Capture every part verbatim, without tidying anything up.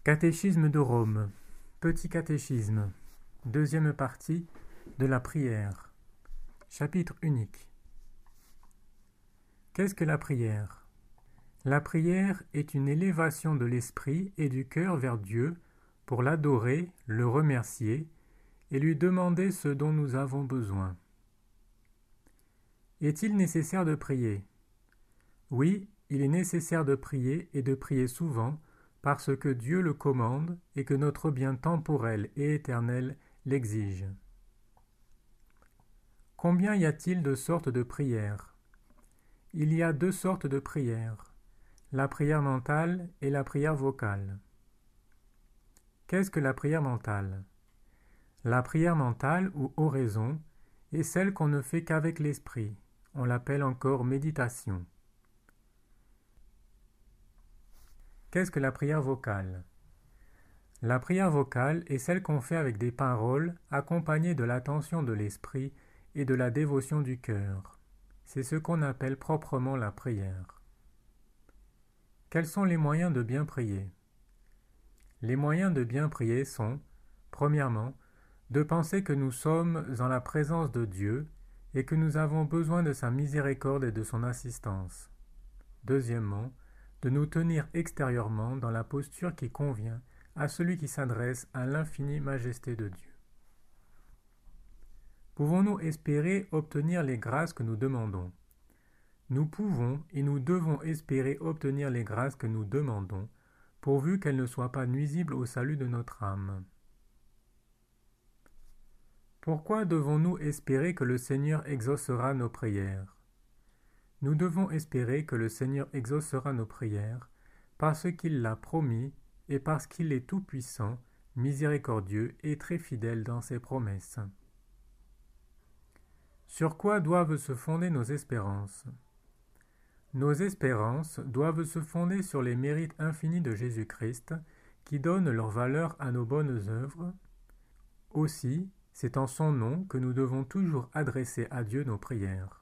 Catéchisme de Rome, Petit catéchisme, deuxième partie de la prière, chapitre unique. Qu'est-ce que la prière? La prière est une élévation de l'esprit et du cœur vers Dieu pour l'adorer, le remercier et lui demander ce dont nous avons besoin. Est-il nécessaire de prier? Oui, il est nécessaire de prier et de prier souvent, parce que Dieu le commande et que notre bien temporel et éternel l'exige. Combien y a-t-il de sortes de prières? Il y a deux sortes de prières, la prière mentale et la prière vocale. Qu'est-ce que la prière mentale? La prière mentale ou oraison est celle qu'on ne fait qu'avec l'esprit. On l'appelle encore méditation. Qu'est-ce que la prière vocale? La prière vocale est celle qu'on fait avec des paroles accompagnées de l'attention de l'esprit et de la dévotion du cœur. C'est ce qu'on appelle proprement la prière. Quels sont les moyens de bien prier? Les moyens de bien prier sont, premièrement, de penser que nous sommes en la présence de Dieu et que nous avons besoin de sa miséricorde et de son assistance. Deuxièmement, de nous tenir extérieurement dans la posture qui convient à celui qui s'adresse à l'infinie majesté de Dieu. Pouvons-nous espérer obtenir les grâces que nous demandons? Nous pouvons et nous devons espérer obtenir les grâces que nous demandons, pourvu qu'elles ne soient pas nuisibles au salut de notre âme. Pourquoi devons-nous espérer que le Seigneur exaucera nos prières? Nous devons espérer que le Seigneur exaucera nos prières parce qu'il l'a promis et parce qu'il est tout-puissant, miséricordieux et très fidèle dans ses promesses. Sur quoi doivent se fonder nos espérances? Nos espérances doivent se fonder sur les mérites infinis de Jésus-Christ qui donnent leur valeur à nos bonnes œuvres. Aussi, c'est en son nom que nous devons toujours adresser à Dieu nos prières.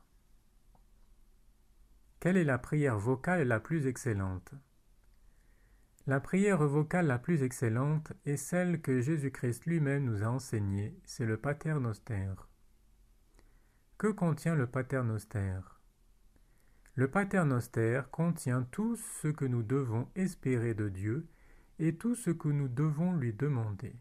Quelle est la prière vocale la plus excellente? La prière vocale la plus excellente est celle que Jésus-Christ lui-même nous a enseignée, c'est le Pater Noster. Que contient le Pater Noster? Le Pater Noster contient tout ce que nous devons espérer de Dieu et tout ce que nous devons lui demander.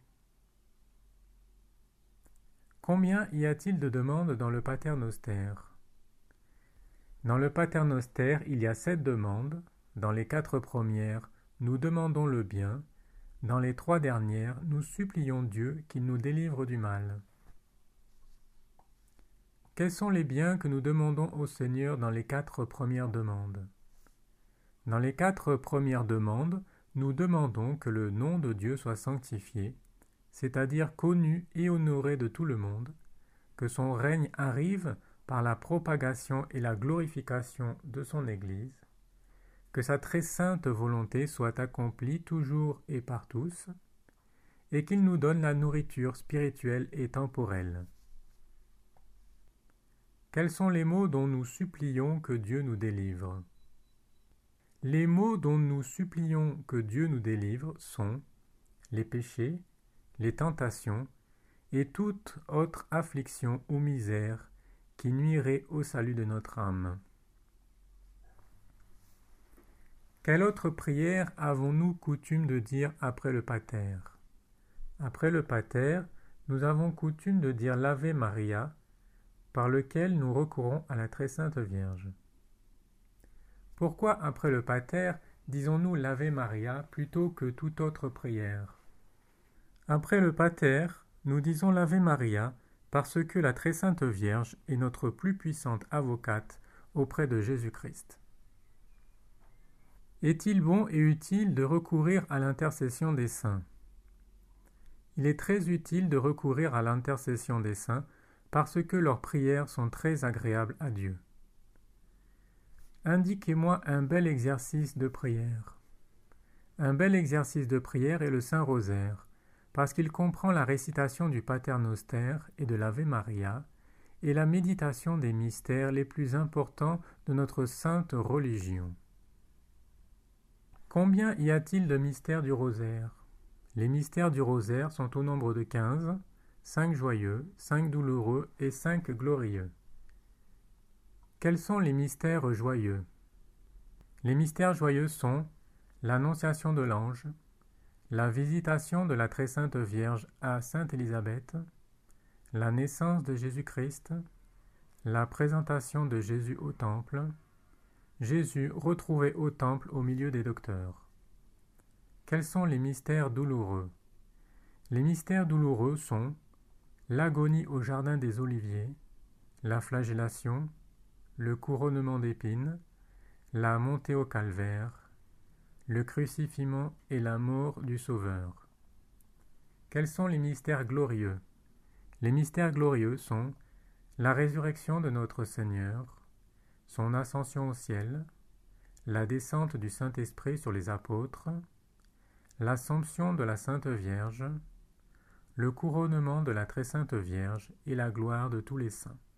Combien y a-t-il de demandes dans le Pater Noster? Dans le Pater Noster, il y a sept demandes. Dans les quatre premières, nous demandons le bien. Dans les trois dernières, nous supplions Dieu qu'il nous délivre du mal. Quels sont les biens que nous demandons au Seigneur dans les quatre premières demandes? Dans les quatre premières demandes, nous demandons que le nom de Dieu soit sanctifié, c'est-à-dire connu et honoré de tout le monde, que son règne arrive par la propagation et la glorification de son Église, que sa très sainte volonté soit accomplie toujours et par tous, et qu'il nous donne la nourriture spirituelle et temporelle. Quels sont les maux dont nous supplions que Dieu nous délivre? Les maux dont nous supplions que Dieu nous délivre sont les péchés, les tentations et toute autre affliction ou misère qui nuirait au salut de notre âme. Quelle autre prière avons-nous coutume de dire après le Pater? Après le Pater, nous avons coutume de dire l'Ave Maria, par lequel nous recourons à la Très Sainte Vierge. Pourquoi après le Pater disons-nous l'Ave Maria plutôt que toute autre prière? Après le Pater, nous disons l'Ave Maria parce que la Très Sainte Vierge est notre plus puissante avocate auprès de Jésus-Christ. Est-il bon et utile de recourir à l'intercession des saints? Il est très utile de recourir à l'intercession des saints parce que leurs prières sont très agréables à Dieu. Indiquez-moi un bel exercice de prière. Un bel exercice de prière est le Saint Rosaire, parce qu'il comprend la récitation du Pater Noster et de l'Ave Maria et la méditation des mystères les plus importants de notre sainte religion. Combien y a-t-il de mystères du Rosaire? Les mystères du rosaire sont au nombre de quinze, cinq joyeux, cinq douloureux et cinq glorieux. Quels sont les mystères joyeux? Les mystères joyeux sont l'Annonciation de l'ange, la visitation de la très sainte Vierge à sainte Élisabeth, la naissance de Jésus-Christ, la présentation de Jésus au temple, Jésus retrouvé au temple au milieu des docteurs. Quels sont les mystères douloureux? Les mystères douloureux sont l'agonie au jardin des Oliviers, la flagellation, le couronnement d'épines, la montée au calvaire, le crucifixion et la mort du Sauveur. Quels sont les mystères glorieux? Les mystères glorieux sont la résurrection de notre Seigneur, son ascension au ciel, la descente du Saint-Esprit sur les apôtres, l'Assomption de la Sainte Vierge, le couronnement de la Très Sainte Vierge et la gloire de tous les saints.